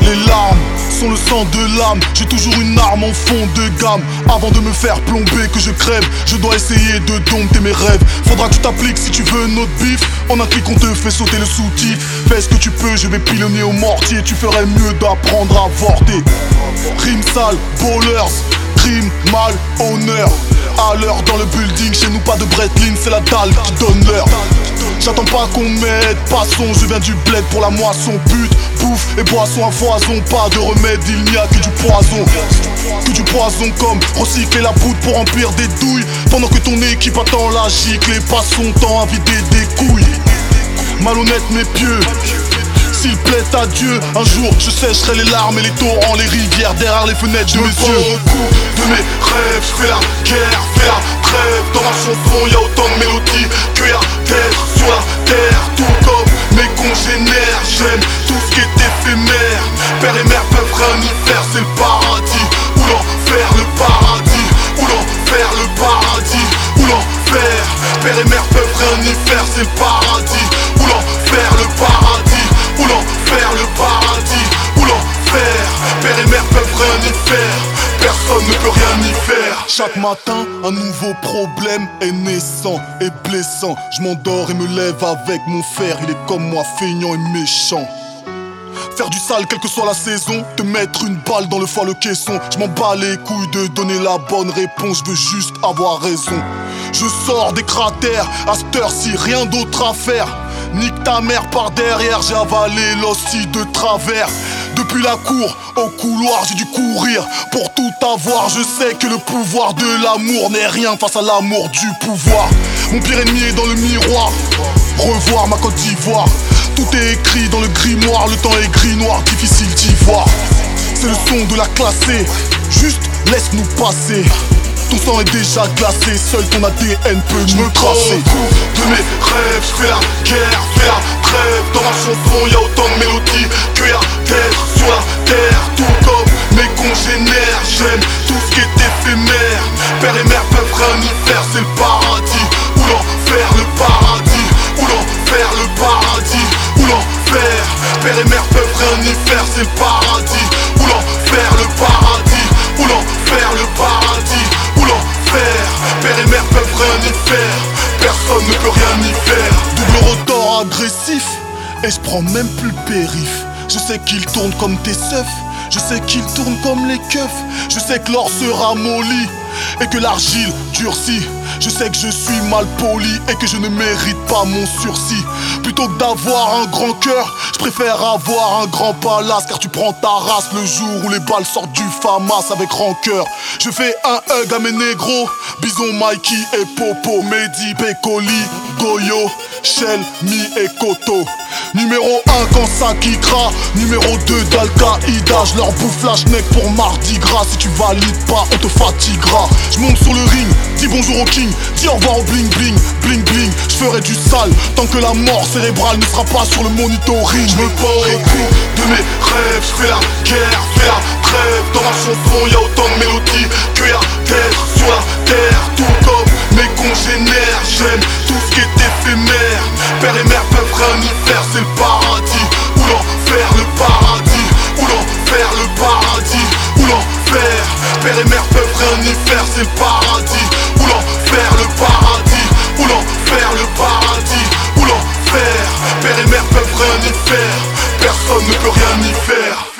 Les larmes sont le sang de l'âme. J'ai toujours une arme en fond de gamme. Avant de me faire plomber que je crève, je dois essayer de dompter mes rêves. Faudra que tu t'appliques si tu veux notre bif. En un clic on te fait sauter le sous-titre. Fais ce que tu peux, je vais pilonner au mortier. Tu ferais mieux d'apprendre à vorter. Rime sale, bowlers, crime, mal, honneur. À l'heure dans le building, chez nous pas de Breitling, c'est la dalle qui donne l'heure. J'attends pas qu'on m'aide, passons, je viens du bled pour la moisson. Pute, bouffe et boisson à foison, pas de remède, il n'y a que du poison. Que du poison comme recycler la poudre pour remplir des douilles. Pendant que ton équipe attend la gicle et passe son temps à vider des couilles. Malhonnête mais pieux, s'il plaît à Dieu, un jour je sécherai les larmes et les torrents, les rivières derrière les fenêtres de mes yeux. Au coup de mes rêves, je fais la guerre, fais la trêve. Dans ma chanson y'a autant de mélodies que y'a d'êtres sur la terre. Tout comme mes congénères, j'aime tout ce qui est éphémère. Père et mère peuvent rien y faire, c'est le paradis ou l'enfer, le paradis ou l'enfer, le paradis ou l'enfer. Père et mère peuvent rien y faire, c'est le paradis ou l'enfer, le paradis ou l'enfer, le paradis ou l'enfer. Père et mère peuvent rien y faire, personne ne peut rien y faire. Chaque matin, un nouveau problème est naissant et blessant. Je m'endors et me lève avec mon fer. Il est comme moi, feignant et méchant. Faire du sale quelle que soit la saison, te mettre une balle dans le foie le caisson. Je m'en bats les couilles de donner la bonne réponse, je veux juste avoir raison. Je sors des cratères, à cette heure-ci rien d'autre à faire. Nique ta mère par derrière, j'ai avalé l'hostie de travers. Depuis la cour au couloir, j'ai dû courir pour tout avoir. Je sais que le pouvoir de l'amour n'est rien face à l'amour du pouvoir. Mon pire ennemi est dans le miroir, revoir ma Côte d'Ivoire. Tout est écrit dans le grimoire, le temps est gris noir, difficile d'y voir. C'est le son de la classée, juste laisse-nous passer. Ton sang est déjà glacé, seul ton ADN peut nous tracer. De mes rêves, je fais la guerre, fais la trêve. Dans ma chanson y'a autant de mélodies que y'a d'êtres sur la terre. Tout comme mes congénères, j'aime tout ce qui est éphémère. Père et mère peuvent rien y faire, c'est le paradis ou l'enfer, le paradis ou l'enfer, le paradis ou l'enfer. Père et mère peuvent rien y faire, c'est le paradis ou l'enfer, le paradis ou l'enfer, le paradis ou l'enfer. Père et mère peuvent rien y faire, personne ne peut rien y faire. Double rotor agressif, et je prends même plus le périph'. Je sais qu'il tourne comme tes seufs, je sais qu'il tourne comme les keufs. Je sais que l'or se ramollit et que l'argile durcit. Je sais que je suis mal poli et que je ne mérite pas mon sursis. Plutôt que d'avoir un grand cœur, je préfère avoir un grand palace. Car tu prends ta race le jour où les balles sortent du FAMAS avec rancœur. Je fais un hug à mes négros, Bison, Mikey et Popo, Mehdi, Pécoli, Goyo, Shell, Mi et Koto. Numéro 1 quand ça kickera, numéro 2 d'Al-Qaïda. Je leur bouffe la schneck pour Mardi Gras. Si tu valides pas, on te fatiguera. Je monte sur le ring, dis bonjour au king, dis au revoir au bling bling, bling bling. Je ferai du sale tant que la mort cérébrale ne sera pas sur le monitoring. Je me porte au cou de mes rêves, je fais la guerre, fais la trêve. Dans ma chanson y'a autant de mélodies que y'a d'êtres sur la terre. Tout comme mes congénères, j'aime tout ce qui est éphémère. Père et mère peuvent rien y faire, c'est le paradis ou l'enfer, le paradis ou l'enfer, le paradis ou l'enfer. Père et mère peuvent rien y faire, c'est le paradis ou l'enfer, le paradis ou l'enfer, le paradis ou l'enfer. Père et mère peuvent rien y faire, personne ne peut rien y faire.